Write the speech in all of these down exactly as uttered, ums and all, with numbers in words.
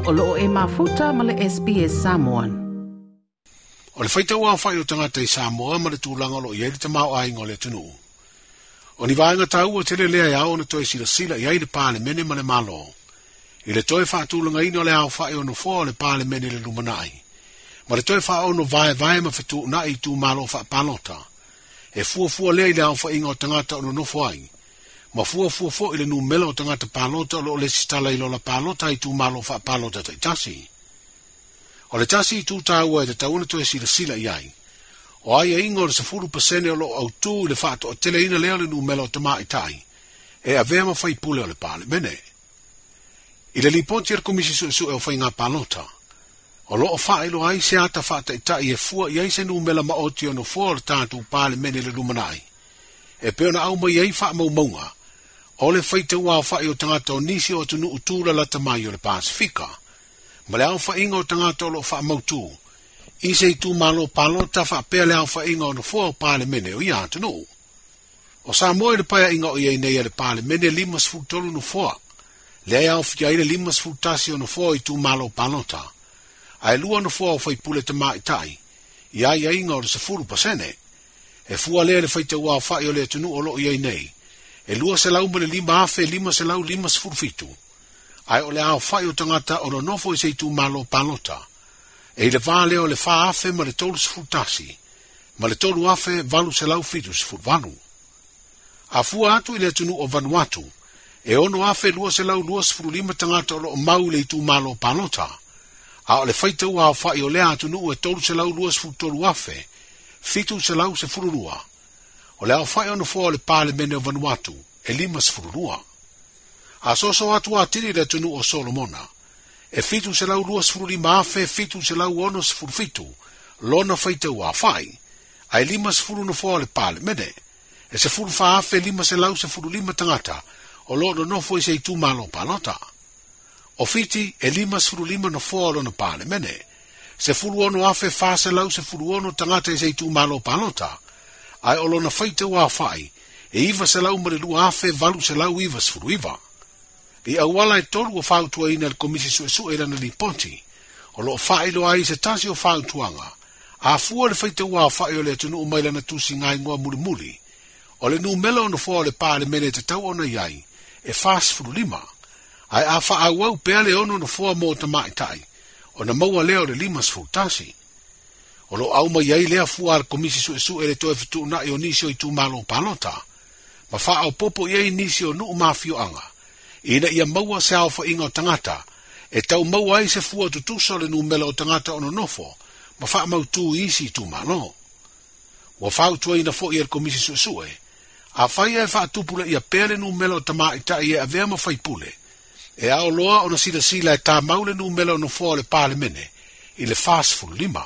O loo e mafuta ma le S B S Samoan. O le whaita ua whai o tangata i Samoa ma le tūlanga lo i eiri te mau ai ngole tunu. O ni vaenga tau o tele lea iau na toi sila sila i eiri pāle mene ma le malo. I le toi whaatūlanga ino le au whai o no fua o le pāle mene le lumanai. Ma le toi wha o no vae vae ma whetu na i tū malo wha palota. E fua fua lea i le au wha inga o tangata o no no fuai. Ma fua fua fua i le nu mela o tangata palota o lo le sistala i lola palota i tū malo wha palota ta i tasi. O le tasi i tū tāua e te tauna toi sila sila i ai. O ai e ingo le safuru pasene o lo au tū le whaato o tele ina leo le nu mela o tama i tai. E a vea ma whai pule o le pāle mene. I le liponti ar komisi su su e o whai ngā palota. O lo o wha ilo ai se ata whaata i tai e fua i ai se nu mela ma oti o no fua o le tātu pāle mene le lumanai. E peona au mai ai wha mau maunga. O le whaita ua o whai o tangata o nisi o tunu utūra la tamai o le Pasifika. Ma le au wha inga o tangata o lo wha mautū. I se i tū malo palota wha pea le au wha inga o no fua o pāle mene o ia tunu. O sa moe le paia inga o iei nei le pāle mene limas futolu no fua. Le au whia ile limas futasi o no fua i tū malo palota. Ai lua no fua o whai pule te mai tai. I ai a inga o le safuru pasene. E fua lea le whaita ua o whai o le tunu o lo iei nei. E lua se lau mele lima afe lima se lau lima sfurfitu. Ai o le au whai o tangata o no nofo i se i tū malo palota. E le vale o le wha afe ma le tolu sfurtasi. Ma le tolu afe valu se lau fitu sfurvanu. A fua atu i le tunu o Vanuatu. E ono afe lua se lau lua sfuru lima tangata o lo mau le i tū malo palota. A o le whaita ua au whai o le atunu e tolu se lau lua sfuru tolu afe. Fitu se lau se furu lua. O le au whai ono fua o le pāle mene o Vanuatu, e lima sfururua. A soso atu a tiri le tunu o Solomona, e fitu se lau lua sfururi maafe, fitu se lau ono sfurfitu, lona whaita ua whai, a e lima sfuru no fua o le pāle mene, e se furu whaafe lima se lau se furu lima tangata, o lona nofo i se i tū malo palota. O fiti, e lima sfuru lima no fua o lona pāle mene, se furu ono afe wha se lau se furu ono tangata i se i tū malo palota, ai o lona whaita ua whai, e iwa se lau marilu afe valu se lau iwa sfuru iwa. I awala e toru o whautua ina le komisi su e su e rana li ponti, o lo whai lo ai se tasi o whautuanga, a fua le whaita ua whai o le tunu o maila na tusi ngai ngoa muri muri, o le nu mela ono fua o le pāle mene te tau ona iai, e whas furu lima, ai a wha au au pea le ono no fua mo ta mai tai, o na maua leo le lima sfuru tasi. O lo au mai ai lea fua al komisi su e su e le toe fitu na i o nisi o i tū malo palota. Ma wha au popo i ei nisi o nuu mafio anga. Ina ia maua se au fa inga o tangata. E tau maua ai se fua tutuso le nu mela o tangata ono nofo. Ma wha mau tū isi i tū malo. Wa wha utua ina fo i al komisi su e su e. A whai e wha tupula ia pele nu mela o tama i ta i e a vea ma whai pule. E ao loa o na sila sila e tā maule nu mela o no fo le pāle mene. I le fast fulu lima.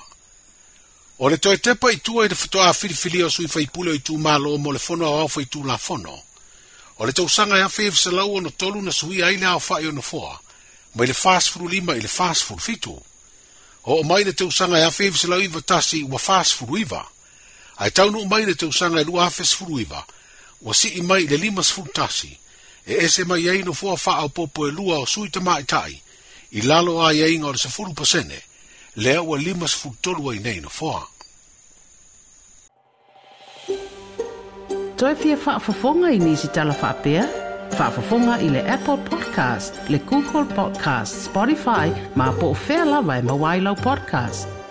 O le toe tepa i tua i le whatoa whiriwhiri o sui whaipule o i tū malo mo le whono au whai tū la whono. O le tausanga ia whewh se lau o no tolu na sui aile au whai o no whoa. Mai le fast furu lima i le fast furu fitu. O o mai le tausanga ia whewh se lau iwa tasi ua fast furu iwa. Ai taunu mai le tausanga i lua hafes furu iwa. Ua si i mai le limas furu tasi. E ese mai ei no whoa wha au popo e lua o sui tama i tai. I lalo ai ei ngā o le sa furu pasene. Lea ua limas futolu ai nei no foa. Toi fia whaafafonga i nisi tala whaapea? Whaafafonga i le Apple Podcast, le Google Podcast, Spotify, ma po o whea lawa e mawailau podcast.